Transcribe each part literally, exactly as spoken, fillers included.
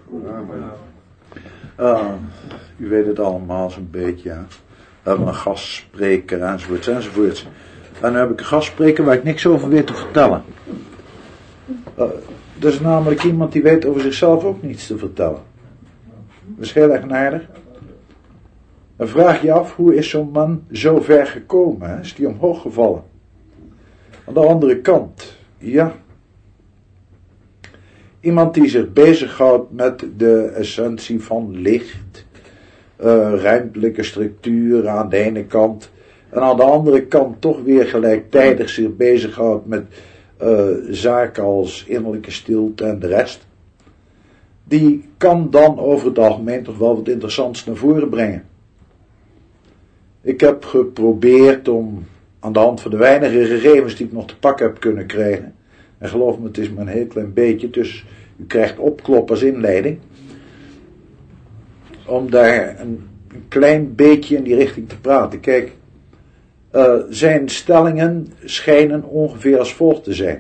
Uh, u weet het allemaal zo'n beetje, ja. We hebben een gastspreker enzovoorts enzovoorts. En nu heb ik een gastspreker waar ik niks over weet te vertellen. Uh, dat is namelijk iemand die weet over zichzelf ook niets te vertellen. Dat is heel erg aardig. Dan vraag je af, hoe is zo'n man zo ver gekomen? Hè? Is die omhoog gevallen? Aan de andere kant, ja. Iemand die zich bezighoudt met de essentie van licht, uh, ruimtelijke structuur aan de ene kant, en aan de andere kant toch weer gelijktijdig zich bezighoudt met uh, zaken als innerlijke stilte en de rest, die kan dan over het algemeen toch wel wat interessants naar voren brengen. Ik heb geprobeerd om aan de hand van de weinige gegevens die ik nog te pakken heb kunnen krijgen, en geloof me, het is maar een heel klein beetje, dus u krijgt opklop als inleiding, om daar een, een klein beetje in die richting te praten. Kijk, uh, zijn stellingen schijnen ongeveer als volgt te zijn.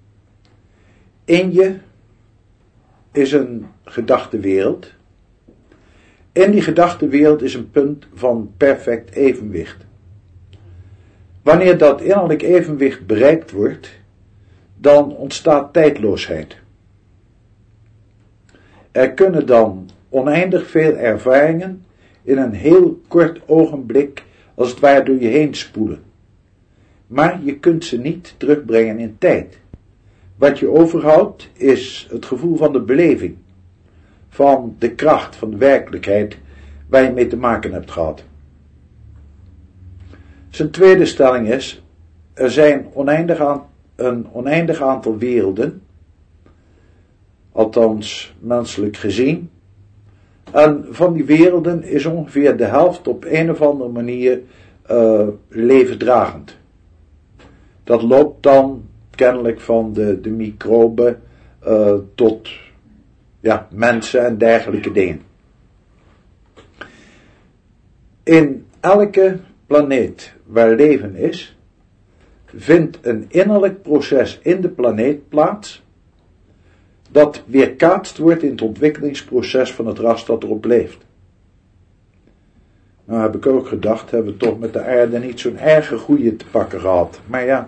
In je is een gedachtenwereld. In die gedachtenwereld is een punt van perfect evenwicht. Wanneer dat innerlijk evenwicht bereikt wordt, dan ontstaat tijdloosheid. Er kunnen dan oneindig veel ervaringen in een heel kort ogenblik als het ware door je heen spoelen. Maar je kunt ze niet terugbrengen in tijd. Wat je overhoudt is het gevoel van de beleving, van de kracht, van de werkelijkheid waar je mee te maken hebt gehad. Zijn tweede stelling is, er zijn oneindig aan, een oneindig aantal werelden, althans menselijk gezien, en van die werelden is ongeveer de helft op een of andere manier uh, levensdragend. Dat loopt dan kennelijk van de, de microben uh, tot ja, mensen en dergelijke dingen. In elke planeet waar leven is, vindt een innerlijk proces in de planeet plaats, dat weerkaatst wordt in het ontwikkelingsproces van het ras dat erop leeft. Nou heb ik ook gedacht, hebben we toch met de aarde niet zo'n erge goeie te pakken gehad. Maar ja,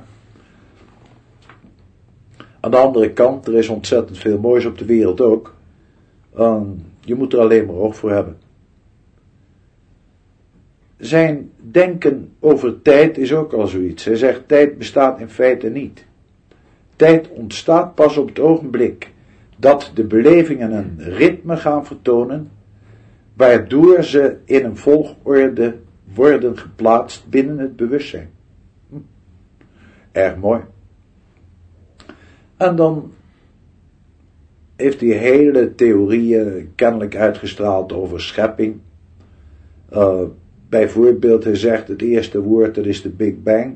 aan de andere kant, er is ontzettend veel moois op de wereld ook. Um, je moet er alleen maar oog voor hebben. Zijn denken over tijd is ook al zoiets. Hij zegt, tijd bestaat in feite niet. Tijd ontstaat pas op het ogenblik dat de belevingen een ritme gaan vertonen, waardoor ze in een volgorde worden geplaatst binnen het bewustzijn. Hm. Erg mooi. En dan heeft hij hele theorieën kennelijk uitgestraald over schepping. Uh, bijvoorbeeld, hij zegt het eerste woord, dat is de Big Bang.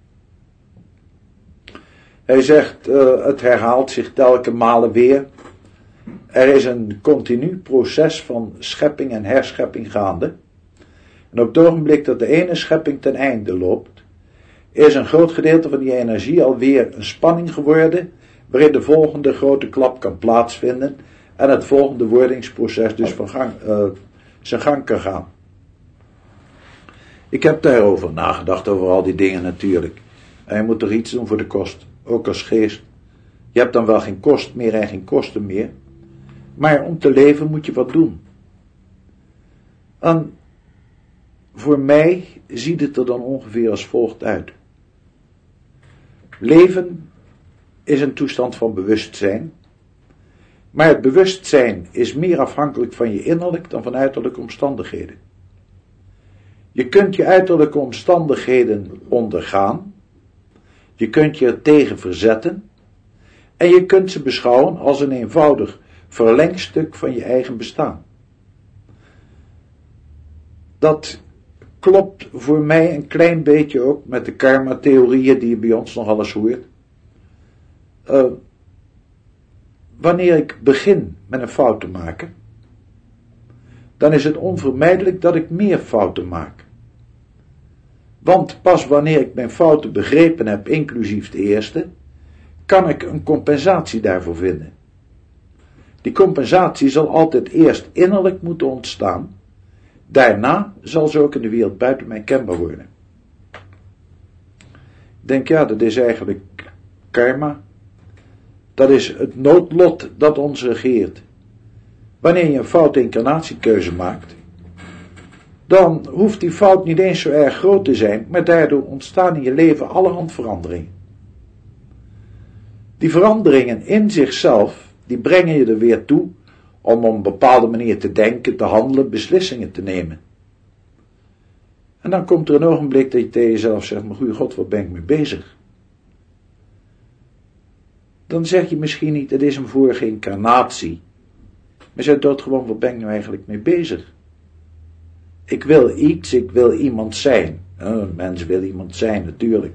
Hij zegt, uh, het herhaalt zich telke malen weer. Er is een continu proces van schepping en herschepping gaande. En op het ogenblik dat de ene schepping ten einde loopt, is een groot gedeelte van die energie alweer een spanning geworden, waarin de volgende grote klap kan plaatsvinden en het volgende wordingsproces dus van gang, uh, zijn gang kan gaan. Ik heb daarover nagedacht, over al die dingen natuurlijk. En je moet er iets doen voor de kost, ook als geest. Je hebt dan wel geen kost meer en geen kosten meer, maar om te leven moet je wat doen. En voor mij ziet het er dan ongeveer als volgt uit. Leven is een toestand van bewustzijn, maar het bewustzijn is meer afhankelijk van je innerlijk dan van uiterlijke omstandigheden. Je kunt je uiterlijke omstandigheden ondergaan, je kunt je er tegen verzetten en je kunt ze beschouwen als een eenvoudig verlengstuk van je eigen bestaan. Dat klopt voor mij een klein beetje ook met de karma-theorieën die je bij ons nog alles hoort. Uh, wanneer ik begin met een fout te maken, dan is het onvermijdelijk dat ik meer fouten maak. Want pas wanneer ik mijn fouten begrepen heb, inclusief de eerste, kan ik een compensatie daarvoor vinden. Die compensatie zal altijd eerst innerlijk moeten ontstaan. Daarna zal ze ook in de wereld buiten mij kenbaar worden. Ik denk, ja, dat is eigenlijk karma. Dat is het noodlot dat ons regeert. Wanneer je een foute incarnatiekeuze maakt, dan hoeft die fout niet eens zo erg groot te zijn, maar daardoor ontstaan in je leven allerhand veranderingen. Die veranderingen in zichzelf, die brengen je er weer toe om op een bepaalde manier te denken, te handelen, beslissingen te nemen. En dan komt er een ogenblik dat je tegen jezelf zegt, maar goeie God, wat ben ik mee bezig? Dan zeg je misschien niet, het is een vorige incarnatie. Maar zeg dat gewoon, wat ben ik nou eigenlijk mee bezig? Ik wil iets, ik wil iemand zijn. Een mens wil iemand zijn, natuurlijk.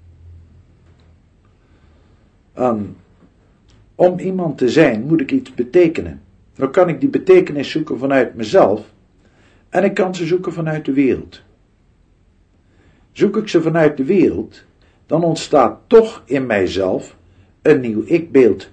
Um, om iemand te zijn, moet ik iets betekenen. Dan kan ik die betekenis zoeken vanuit mezelf. En ik kan ze zoeken vanuit de wereld. Zoek ik ze vanuit de wereld, dan ontstaat toch in mijzelf een nieuw ikbeeld.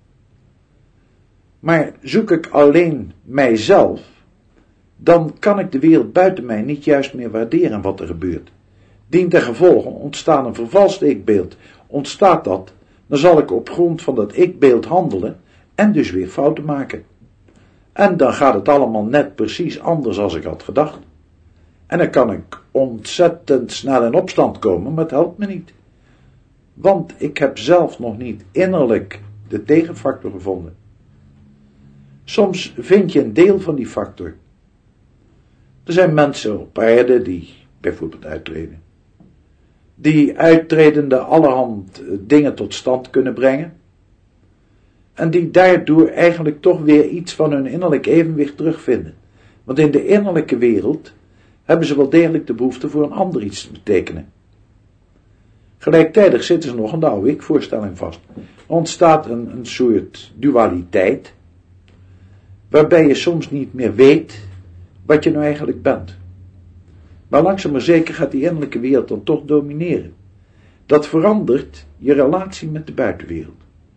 Maar zoek ik alleen mijzelf, dan kan ik de wereld buiten mij niet juist meer waarderen wat er gebeurt. Dientengevolge ontstaat een vervalst ikbeeld. Ontstaat dat, dan zal ik op grond van dat ikbeeld handelen en dus weer fouten maken. En dan gaat het allemaal net precies anders als ik had gedacht. En dan kan ik ontzettend snel in opstand komen, maar het helpt me niet. Want ik heb zelf nog niet innerlijk de tegenfactor gevonden. Soms vind je een deel van die factor. Er zijn mensen op aarde die bijvoorbeeld uittreden. Die uittredende allerhand dingen tot stand kunnen brengen. En die daardoor eigenlijk toch weer iets van hun innerlijk evenwicht terugvinden. Want in de innerlijke wereld hebben ze wel degelijk de behoefte voor een ander iets te betekenen. Gelijktijdig zitten ze nog aan de oude ik-voorstelling vast. Er ontstaat een, een soort dualiteit, waarbij je soms niet meer weet wat je nou eigenlijk bent. Maar langzaam maar zeker gaat die innerlijke wereld dan toch domineren. Dat verandert je relatie met de buitenwereld.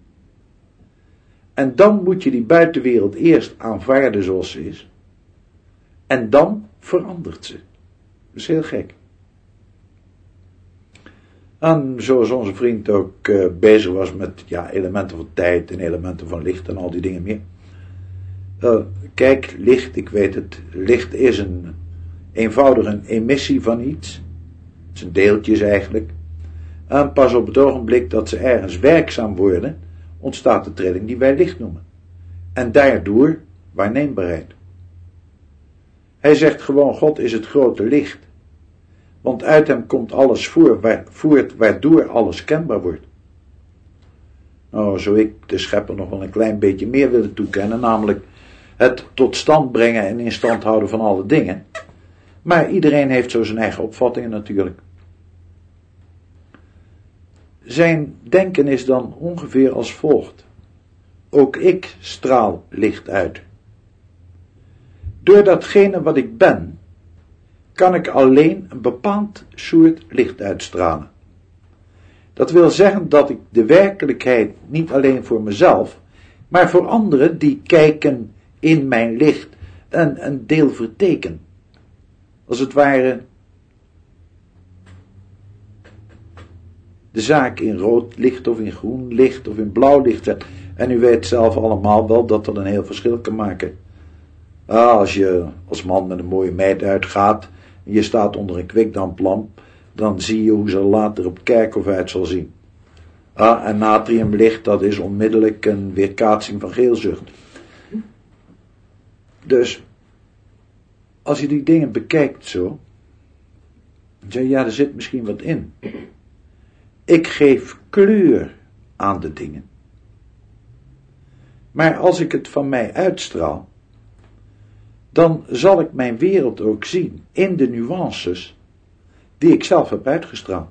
En dan moet je die buitenwereld eerst aanvaarden zoals ze is. En dan verandert ze. Dat is heel gek. En zoals onze vriend ook uh, bezig was met ja, elementen van tijd en elementen van licht en al die dingen meer. Uh, kijk, licht, ik weet het, licht is een eenvoudig een emissie van iets. Het zijn deeltjes eigenlijk. En pas op het ogenblik dat ze ergens werkzaam worden, ontstaat de trilling die wij licht noemen. En daardoor waarneembaarheid. Hij zegt gewoon, God is het grote licht. Want uit hem komt alles voort, waardoor alles kenbaar wordt. Nou, zou ik de schepper nog wel een klein beetje meer willen toekennen, namelijk het tot stand brengen en in stand houden van alle dingen. Maar iedereen heeft zo zijn eigen opvattingen natuurlijk. Zijn denken is dan ongeveer als volgt. Ook ik straal licht uit. Door datgene wat ik ben, kan ik alleen een bepaald soort licht uitstralen. Dat wil zeggen dat ik de werkelijkheid niet alleen voor mezelf, maar voor anderen die kijken in mijn licht een, een deel verteken. Als het ware de zaak in rood licht of in groen licht of in blauw licht zet. En u weet zelf allemaal wel dat dat een heel verschil kan maken. Ah, als je als man met een mooie meid uitgaat en je staat onder een kwikdamplamp, dan zie je hoe ze later op kerkhof uit zal zien. Ah, en natriumlicht, dat is onmiddellijk een weerkaatsing van geelzucht. Dus, als je die dingen bekijkt zo, dan zeg je, ja, er zit misschien wat in. Ik geef kleur aan de dingen. Maar als ik het van mij uitstraal, dan zal ik mijn wereld ook zien in de nuances die ik zelf heb uitgestraald.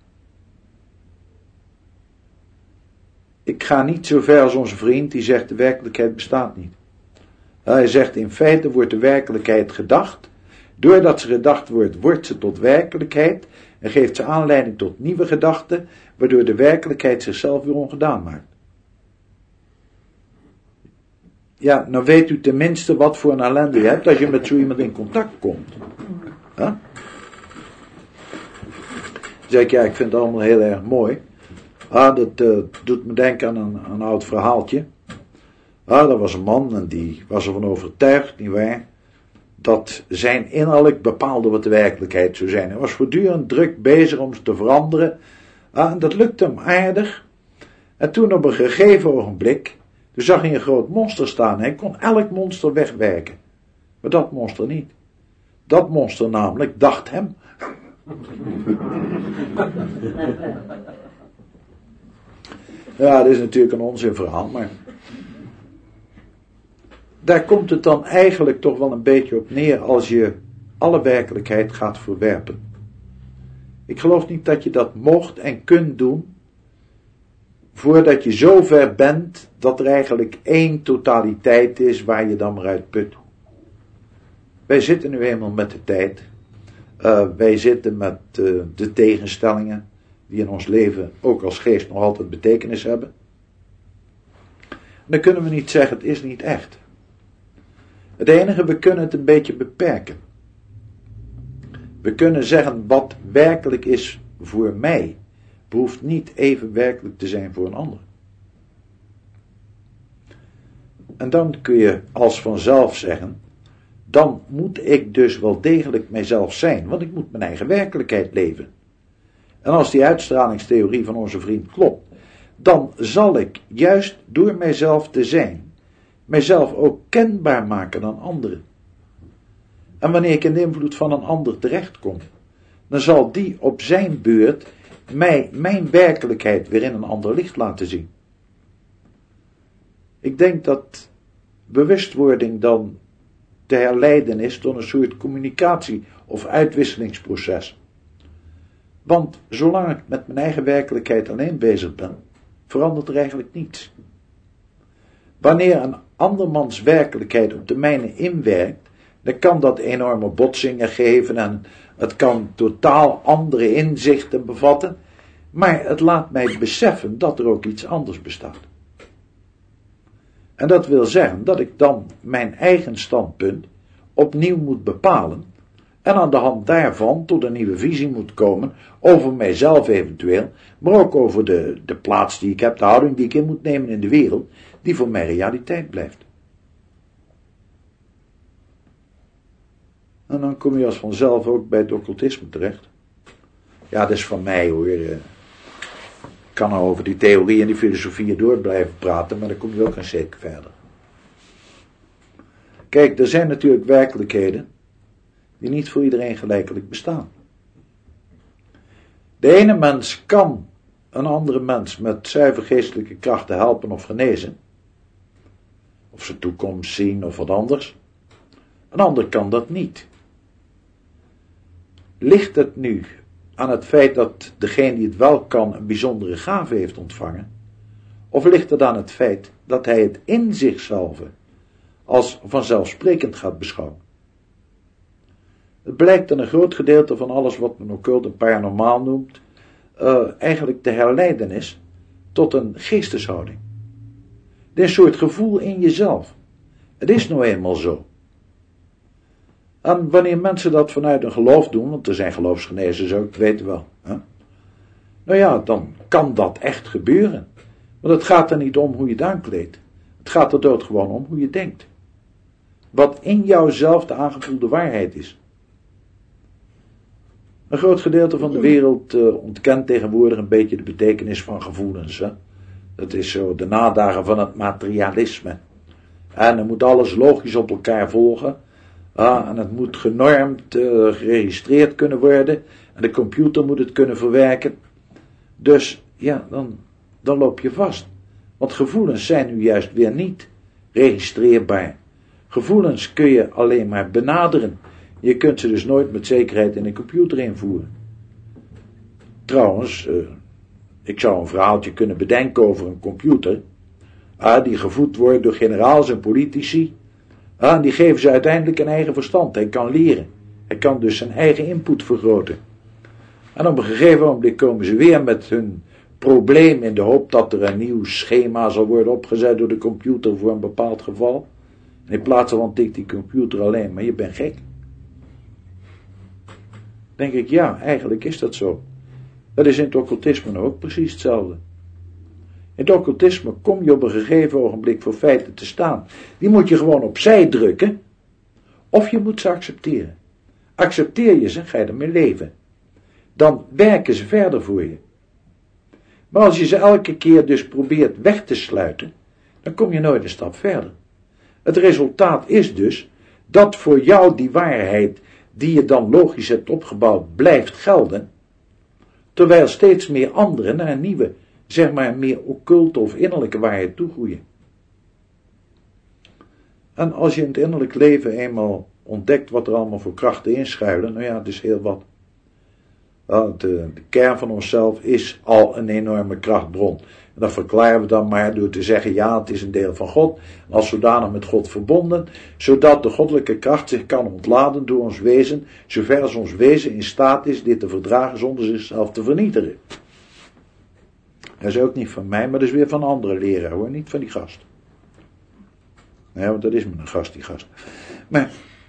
Ik ga niet zo ver als onze vriend die zegt de werkelijkheid bestaat niet. Hij zegt in feite wordt de werkelijkheid gedacht. Doordat ze gedacht wordt, wordt ze tot werkelijkheid en geeft ze aanleiding tot nieuwe gedachten, waardoor de werkelijkheid zichzelf weer ongedaan maakt. ja, nou weet u tenminste wat voor een ellende je hebt als je met zo iemand in contact komt. Huh? Dan zeg ik, ja, ik vind het allemaal heel erg mooi. Ah, dat uh, doet me denken aan een, aan een oud verhaaltje. Ah, er was een man en die was ervan overtuigd, nietwaar, dat zijn innerlijk bepaalde wat de werkelijkheid zou zijn. Hij was voortdurend druk bezig om ze te veranderen. Ah, en dat lukte hem aardig. En toen op een gegeven ogenblik, toen zag hij een groot monster staan. Hij kon elk monster wegwerken. Maar dat monster niet. Dat monster namelijk dacht hem. Ja, dat is natuurlijk een onzin verhaal, maar daar komt het dan eigenlijk toch wel een beetje op neer als je alle werkelijkheid gaat verwerpen. Ik geloof niet dat je dat mocht en kunt doen voordat je zo ver bent dat er eigenlijk één totaliteit is waar je dan maar uit put. Wij zitten nu eenmaal met de tijd. Uh, wij zitten met uh, de tegenstellingen die in ons leven ook als geest nog altijd betekenis hebben. En dan kunnen we niet zeggen, het is niet echt. Het enige, we kunnen het een beetje beperken. We kunnen zeggen, wat werkelijk is voor mij, behoeft niet even werkelijk te zijn voor een ander. En dan kun je als vanzelf zeggen, dan moet ik dus wel degelijk mijzelf zijn, want ik moet mijn eigen werkelijkheid leven. En als die uitstralingstheorie van onze vriend klopt, dan zal ik juist door mijzelf te zijn, mijzelf ook kenbaar maken aan anderen. En wanneer ik in de invloed van een ander terechtkom, dan zal die op zijn beurt mij mijn werkelijkheid weer in een ander licht laten zien. Ik denk dat bewustwording dan te herleiden is tot een soort communicatie- of uitwisselingsproces. Want zolang ik met mijn eigen werkelijkheid alleen bezig ben, verandert er eigenlijk niets. Wanneer een andermans werkelijkheid op de mijne inwerkt, dan kan dat enorme botsingen geven en het kan totaal andere inzichten bevatten, maar het laat mij beseffen dat er ook iets anders bestaat. En dat wil zeggen dat ik dan mijn eigen standpunt opnieuw moet bepalen en aan de hand daarvan tot een nieuwe visie moet komen over mijzelf eventueel, maar ook over de, de plaats die ik heb, de houding die ik in moet nemen in de wereld, die voor mij realiteit blijft. En dan kom je als vanzelf ook bij het occultisme terecht. Ja, dat is van mij hoor. Ik kan nou over die theorie en die filosofieën door blijven praten, maar dan kom je ook een zeker verder. Kijk, er zijn natuurlijk werkelijkheden die niet voor iedereen gelijkelijk bestaan. De ene mens kan een andere mens met zuiver geestelijke krachten helpen of genezen. Of zijn toekomst zien of wat anders. Een ander kan dat niet. Ligt het nu aan het feit dat degene die het wel kan een bijzondere gave heeft ontvangen? Of ligt het aan het feit dat hij het in zichzelf als vanzelfsprekend gaat beschouwen? Het blijkt dat een groot gedeelte van alles wat men occult en paranormaal noemt, uh, eigenlijk te herleiden is tot een geesteshouding. Het is een soort gevoel in jezelf. Het is nou eenmaal zo. En wanneer mensen dat vanuit een geloof doen, want er zijn geloofsgenezers ook, dat weten we wel. Hè? Nou ja, dan kan dat echt gebeuren. Want het gaat er niet om hoe je het aankleedt. Het gaat er dood gewoon om hoe je denkt. Wat in jouzelf de aangevoelde waarheid is. Een groot gedeelte van de wereld uh, ontkent tegenwoordig een beetje de betekenis van gevoelens. Hè? Dat is zo de nadagen van het materialisme. En dan moet alles logisch op elkaar volgen. Ah, en het moet genormd, uh, geregistreerd kunnen worden. En de computer moet het kunnen verwerken. Dus ja, dan, dan loop je vast. Want gevoelens zijn nu juist weer niet registreerbaar. Gevoelens kun je alleen maar benaderen. Je kunt ze dus nooit met zekerheid in een computer invoeren. Trouwens, uh, ik zou een verhaaltje kunnen bedenken over een computer. Ah, die gevoed wordt door generaals en politici. Ah, die geven ze uiteindelijk een eigen verstand. Hij kan leren. Hij kan dus zijn eigen input vergroten. En op een gegeven moment komen ze weer met hun probleem in de hoop dat er een nieuw schema zal worden opgezet door de computer voor een bepaald geval. En in plaats van tikt die computer alleen, maar je bent gek. Denk ik, ja, eigenlijk is dat zo. Dat is in het occultisme ook precies hetzelfde. In het occultisme kom je op een gegeven ogenblik voor feiten te staan. Die moet je gewoon opzij drukken, of je moet ze accepteren. Accepteer je ze, ga je ermee leven. Dan werken ze verder voor je. Maar als je ze elke keer dus probeert weg te sluiten, dan kom je nooit een stap verder. Het resultaat is dus dat voor jou die waarheid, die je dan logisch hebt opgebouwd, blijft gelden, terwijl steeds meer anderen naar een nieuwe, zeg maar meer occulte of innerlijke waarheid toegroeien. En als je in het innerlijk leven eenmaal ontdekt wat er allemaal voor krachten inschuilen, nou ja, dus heel wat. De, de kern van onszelf is al een enorme krachtbron. En dat verklaren we dan maar door te zeggen, ja, het is een deel van God, als zodanig met God verbonden, zodat de goddelijke kracht zich kan ontladen door ons wezen, zover als ons wezen in staat is dit te verdragen zonder zichzelf te vernietigen. Dat is ook niet van mij, maar dat is weer van andere leraar, hoor, niet van die gast. Nee, want dat is maar een gast, die gast. Maar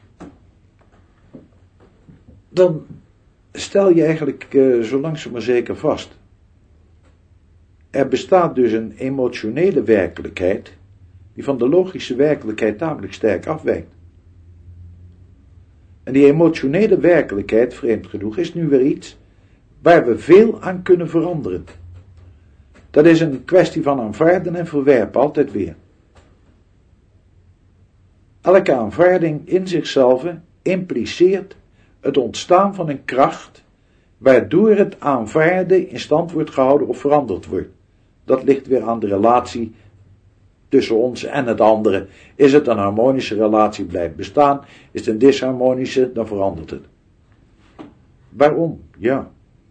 dan stel je eigenlijk uh, zo langzaam maar zeker vast. Er bestaat dus een emotionele werkelijkheid die van de logische werkelijkheid tamelijk sterk afwijkt. En die emotionele werkelijkheid, vreemd genoeg, is nu weer iets waar we veel aan kunnen veranderen. Dat is een kwestie van aanvaarden en verwerpen, altijd weer. Elke aanvaarding in zichzelf impliceert het ontstaan van een kracht, waardoor het aanvaarden in stand wordt gehouden of veranderd wordt. Dat ligt weer aan de relatie tussen ons en het andere. Is het een harmonische relatie, blijft bestaan. Is het een disharmonische, dan verandert het. Waarom? Ja.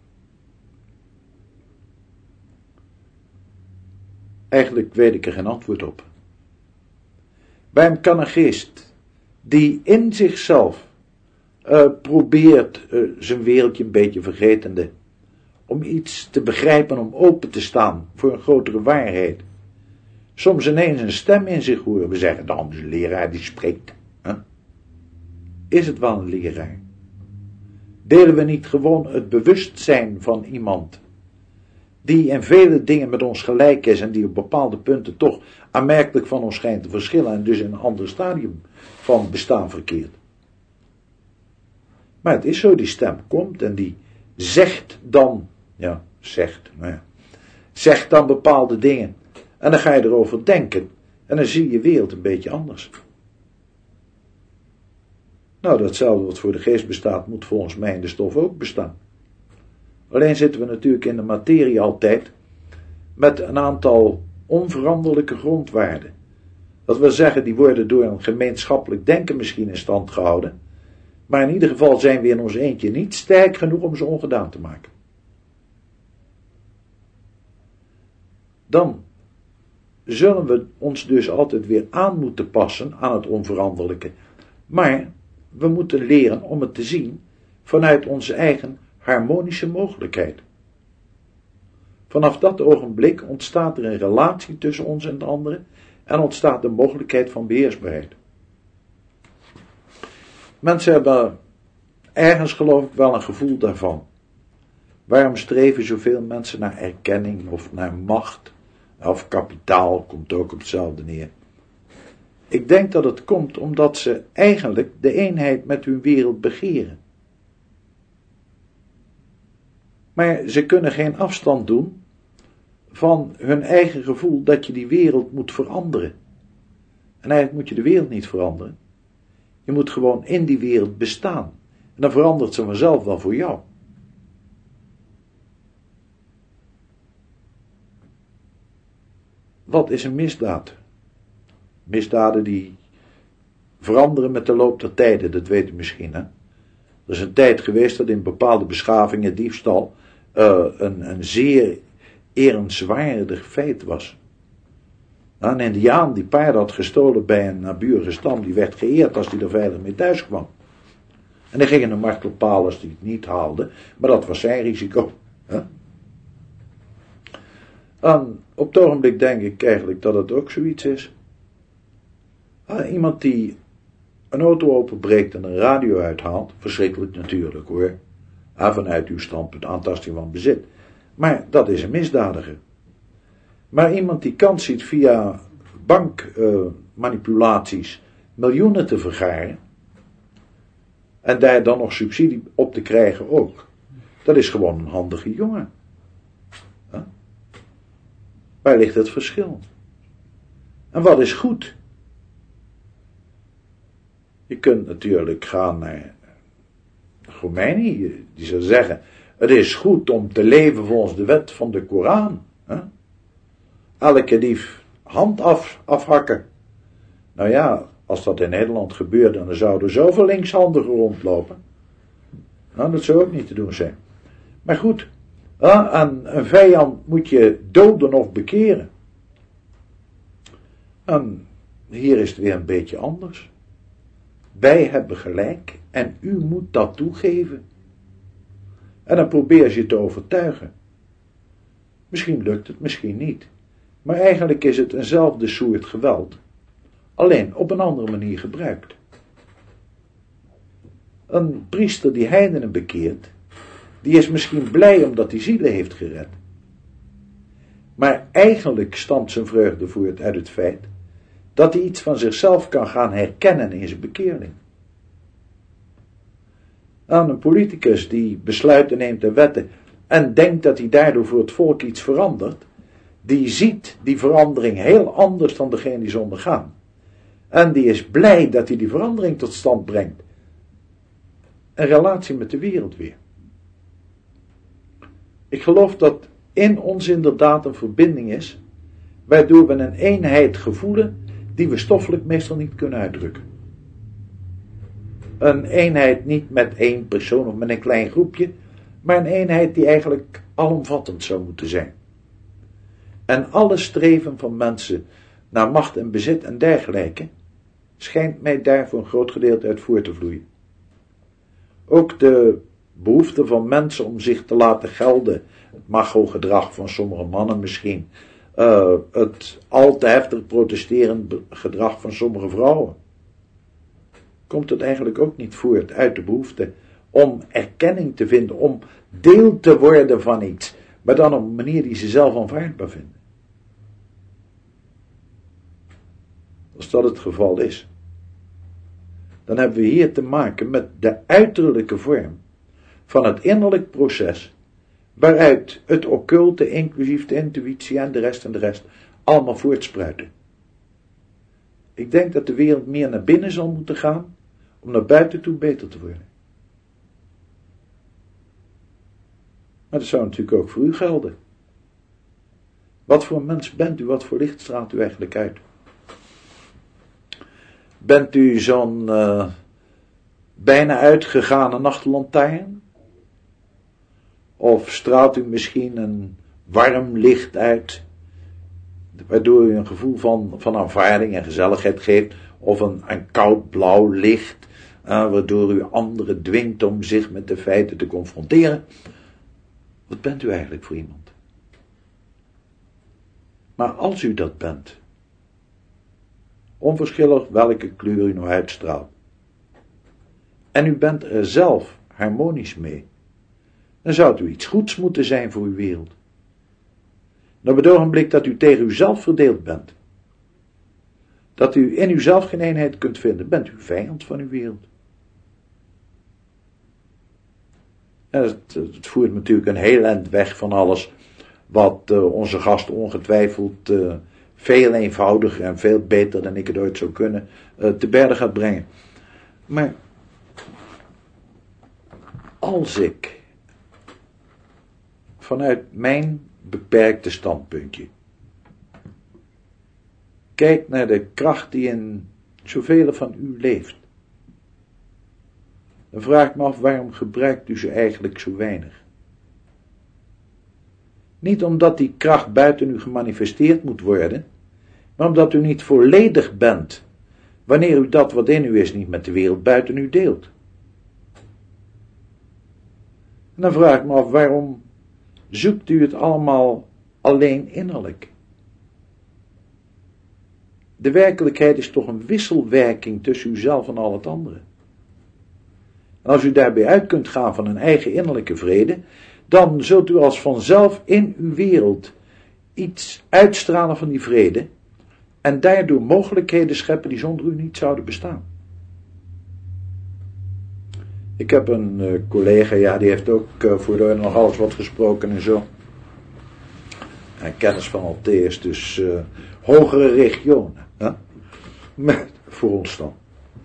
Eigenlijk weet ik er geen antwoord op. Waarom kan een geest die in zichzelf uh, probeert uh, zijn wereldje een beetje vergetende, om iets te begrijpen, om open te staan voor een grotere waarheid, soms ineens een stem in zich horen? We zeggen dan, de leraar die spreekt. Huh? Is het wel een leraar? Delen we niet gewoon het bewustzijn van iemand die in vele dingen met ons gelijk is en die op bepaalde punten toch aanmerkelijk van ons schijnt te verschillen en dus in een ander stadium van bestaan verkeert? Maar het is zo, die stem komt en die zegt dan, ja, zegt, nou ja, zegt dan bepaalde dingen. En dan ga je erover denken en dan zie je je wereld een beetje anders. Nou, datzelfde wat voor de geest bestaat, moet volgens mij in de stof ook bestaan. Alleen zitten we natuurlijk in de materie altijd met een aantal onveranderlijke grondwaarden. Dat wil zeggen, die worden door een gemeenschappelijk denken misschien in stand gehouden, maar in ieder geval zijn we in ons eentje niet sterk genoeg om ze ongedaan te maken. Dan zullen we ons dus altijd weer aan moeten passen aan het onveranderlijke. Maar we moeten leren om het te zien vanuit onze eigen harmonische mogelijkheid. Vanaf dat ogenblik ontstaat er een relatie tussen ons en de anderen en ontstaat de mogelijkheid van beheersbaarheid. Mensen hebben ergens, geloof ik, wel een gevoel daarvan. Waarom streven zoveel mensen naar erkenning of naar macht of kapitaal, komt ook op hetzelfde neer. Ik denk dat het komt omdat ze eigenlijk de eenheid met hun wereld begeren. Maar ze kunnen geen afstand doen van hun eigen gevoel dat je die wereld moet veranderen. En eigenlijk moet je de wereld niet veranderen. Je moet gewoon in die wereld bestaan. En dan verandert ze vanzelf wel voor jou. Wat is een misdaad? Misdaden die veranderen met de loop der tijden, dat weet u misschien, hè? Er is een tijd geweest dat in bepaalde beschavingen diefstal uh, een, een zeer erenswaardig feit was. Nou, een indiaan die paarden had gestolen bij een naburige stam, die werd geëerd als hij er veilig mee thuis kwam. En dan gingen de martelpaal als hij het niet haalde, maar dat was zijn risico. Hè? En op het ogenblik denk ik eigenlijk dat het ook zoiets is. Ah, iemand die een auto openbreekt en een radio uithaalt, verschrikkelijk natuurlijk hoor. Ah, vanuit uw standpunt aantasting van bezit. Maar dat is een misdadiger. Maar iemand die kans ziet via bankmanipulaties uh, miljoenen te vergaren en daar dan nog subsidie op te krijgen ook, dat is gewoon een handige jongen. Huh? Waar ligt het verschil? En wat is goed? Je kunt natuurlijk gaan naar Khomeini, die zou zeggen, het is goed om te leven volgens de wet van de Koran. Huh? Elke dief hand af, afhakken. Nou ja, als dat in Nederland gebeurde, dan zouden er zoveel linkshandigen rondlopen. Nou, dat zou ook niet te doen zijn. Maar goed, aan een vijand moet je doden of bekeren. En hier is het weer een beetje anders. Wij hebben gelijk en u moet dat toegeven. En dan probeer je te overtuigen. Misschien lukt het, misschien niet. Maar eigenlijk is het eenzelfde soort geweld. Alleen op een andere manier gebruikt. Een priester die heidenen bekeert, die is misschien blij omdat hij zielen heeft gered. Maar eigenlijk stamt zijn vreugde voort uit het feit dat hij iets van zichzelf kan gaan herkennen in zijn bekeerling. Aan een politicus die besluiten neemt en wetten en denkt dat hij daardoor voor het volk iets verandert, die ziet die verandering heel anders dan degene die ze ondergaan. En die is blij dat hij die verandering tot stand brengt. Een relatie met de wereld weer. Ik geloof dat in ons inderdaad een verbinding is, waardoor we een eenheid gevoelen die we stoffelijk meestal niet kunnen uitdrukken. Een eenheid niet met één persoon of met een klein groepje, maar een eenheid die eigenlijk alomvattend zou moeten zijn. En alle streven van mensen naar macht en bezit en dergelijke schijnt mij daar voor een groot gedeelte uit voor te vloeien. Ook de behoefte van mensen om zich te laten gelden, het macho-gedrag van sommige mannen misschien, uh, het al te heftig protesterend gedrag van sommige vrouwen, komt het eigenlijk ook niet voort uit de behoefte om erkenning te vinden, om deel te worden van iets, maar dan op een manier die ze zelf aanvaardbaar vinden. Als dat het geval is, dan hebben we hier te maken met de uiterlijke vorm van het innerlijk proces, waaruit het occulte, inclusief de intuïtie en de rest en de rest, allemaal voortspruiten. Ik denk dat de wereld meer naar binnen zal moeten gaan, om naar buiten toe beter te worden. Maar dat zou natuurlijk ook voor u gelden. Wat voor mens bent u, wat voor licht straalt u eigenlijk uit? Bent u zo'n uh, bijna uitgegane nachtlantaarn? Of straalt u misschien een warm licht uit, waardoor u een gevoel van, van aanvaarding en gezelligheid geeft, of een, een koud blauw licht, uh, waardoor u anderen dwingt om zich met de feiten te confronteren? Wat bent u eigenlijk voor iemand? Maar als u dat bent, onverschillig welke kleur u nou uitstraalt, en u bent er zelf harmonisch mee, dan zou het u iets goeds moeten zijn voor uw wereld. En op het ogenblik dat u tegen uzelf verdeeld bent, dat u in uzelf geen eenheid kunt vinden, bent u vijand van uw wereld. En het, het voert natuurlijk een heel eind weg van alles wat uh, onze gast ongetwijfeld uh, veel eenvoudiger en veel beter dan ik het ooit zou kunnen uh, te berden gaat brengen. Maar als ik vanuit mijn beperkte standpuntje kijk naar de kracht die in zoveel van u leeft, dan vraag ik me af, waarom gebruikt u ze eigenlijk zo weinig? Niet omdat die kracht buiten u gemanifesteerd moet worden, maar omdat u niet volledig bent, wanneer u dat wat in u is niet met de wereld buiten u deelt. En dan vraag ik me af, waarom zoekt u het allemaal alleen innerlijk? de werkelijkheid is toch een wisselwerking tussen uzelf en al het andere. En als u daarbij uit kunt gaan van een eigen innerlijke vrede, dan zult u als vanzelf in uw wereld iets uitstralen van die vrede en daardoor mogelijkheden scheppen die zonder u niet zouden bestaan. Ik heb een uh, collega, ja, die heeft ook uh, voor de nog alles wat gesproken en zo. En kennis van Altheus, dus uh, hogere regionen. Hè? Met, voor ons dan.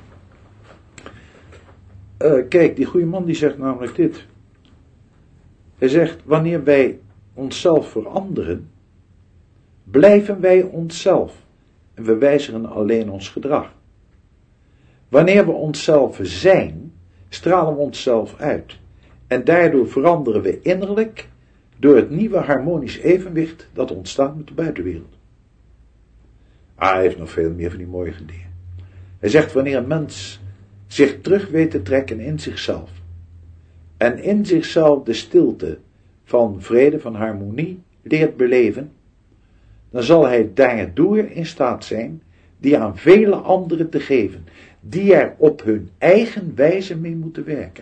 Uh, kijk, die goede man die zegt namelijk dit. Hij zegt, wanneer wij onszelf veranderen, blijven wij onszelf. En we wijzigen alleen ons gedrag. Wanneer we onszelf zijn, stralen we onszelf uit. En daardoor veranderen we innerlijk door het nieuwe harmonisch evenwicht dat ontstaat met de buitenwereld. Ah, hij heeft nog veel meer van die mooie dingen. Hij zegt, wanneer een mens zich terug weet te trekken in zichzelf en in zichzelf de stilte van vrede, van harmonie leert beleven, dan zal hij daardoor in staat zijn die aan vele anderen te geven, die er op hun eigen wijze mee moeten werken.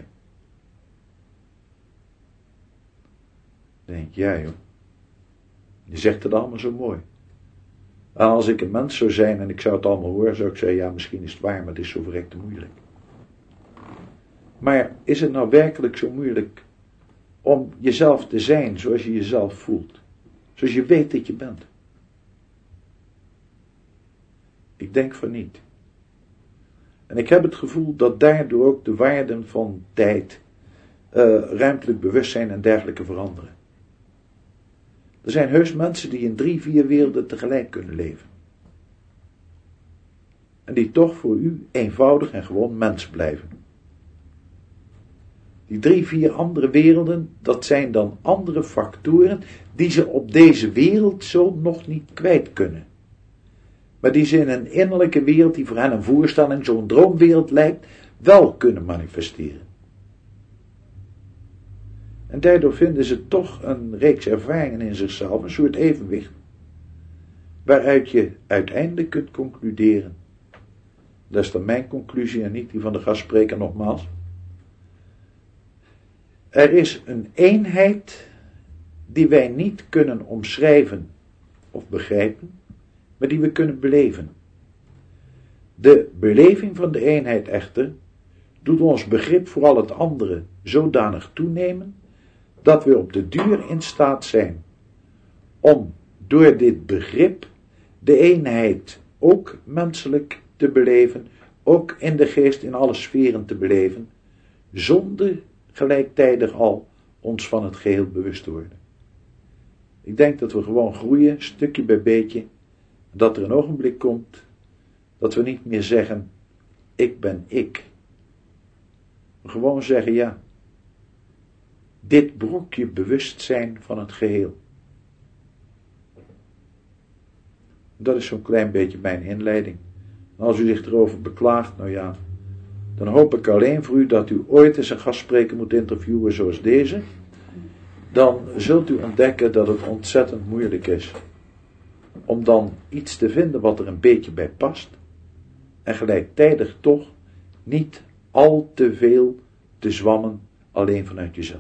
Denk jij, joh. Je zegt het allemaal zo mooi. En als ik een mens zou zijn en ik zou het allemaal horen, zou ik zeggen, ja, misschien is het waar, maar het is zo verrekte moeilijk. Maar is het nou werkelijk zo moeilijk om jezelf te zijn zoals je jezelf voelt? Zoals je weet dat je bent? Ik denk van niet. En ik heb het gevoel dat daardoor ook de waarden van tijd, uh, ruimtelijk bewustzijn en dergelijke veranderen. Er zijn heus mensen die in drie, vier werelden tegelijk kunnen leven. En die toch voor u eenvoudig en gewoon mens blijven. Die drie, vier andere werelden, dat zijn dan andere factoren die ze op deze wereld zo nog niet kwijt kunnen. Maar die ze in een innerlijke wereld die voor hen een voorstelling, zo'n droomwereld lijkt, wel kunnen manifesteren. En daardoor vinden ze toch een reeks ervaringen in zichzelf, een soort evenwicht, waaruit je uiteindelijk kunt concluderen. Dat is dan mijn conclusie en niet die van de gastspreker nogmaals. Er is een eenheid die wij niet kunnen omschrijven of begrijpen, maar die we kunnen beleven. De beleving van de eenheid echter doet ons begrip voor al het andere zodanig toenemen, dat we op de duur in staat zijn om door dit begrip de eenheid ook menselijk te beleven, ook in de geest in alle sferen te beleven, zonder gelijktijdig al ons van het geheel bewust te worden. Ik denk dat we gewoon groeien, stukje bij beetje, dat er een ogenblik komt dat we niet meer zeggen, ik ben ik. We gewoon zeggen, ja, dit brokje bewustzijn van het geheel. Dat is zo'n klein beetje mijn inleiding. En als u zich erover beklaagt, nou ja, dan hoop ik alleen voor u dat u ooit eens een gastspreker moet interviewen zoals deze. Dan zult u ontdekken dat het ontzettend moeilijk is om dan iets te vinden wat er een beetje bij past en gelijktijdig toch niet al te veel te zwammen alleen vanuit jezelf.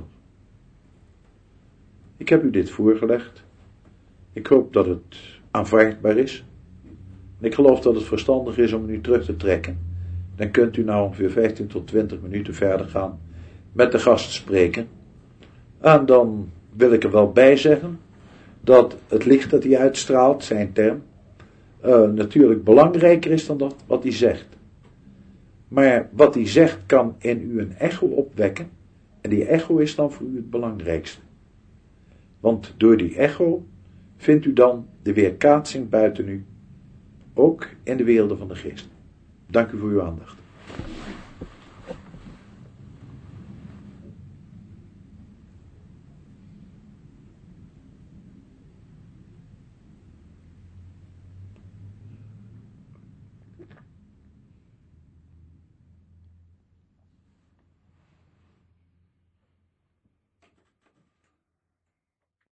Ik heb u dit voorgelegd. Ik hoop dat het aanvaardbaar is. En ik geloof dat het verstandig is om u terug te trekken. Dan kunt u nou ongeveer vijftien tot twintig minuten verder gaan met de gast spreken. En dan wil ik er wel bij zeggen dat het licht dat hij uitstraalt, zijn term, uh, natuurlijk belangrijker is dan dat wat hij zegt. Maar wat hij zegt kan in u een echo opwekken. En die echo is dan voor u het belangrijkste. Want door die echo vindt u dan de weerkaatsing buiten u, ook in de werelden van de geest. Dank u voor uw aandacht.